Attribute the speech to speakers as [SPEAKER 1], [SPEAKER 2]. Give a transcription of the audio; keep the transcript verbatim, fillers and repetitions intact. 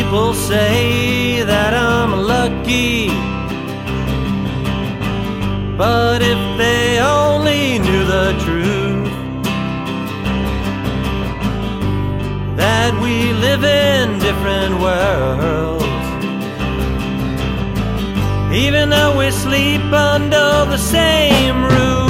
[SPEAKER 1] People say that I'm lucky, but if they only knew the truth, that we live in different worlds, even though we sleep under the same roof.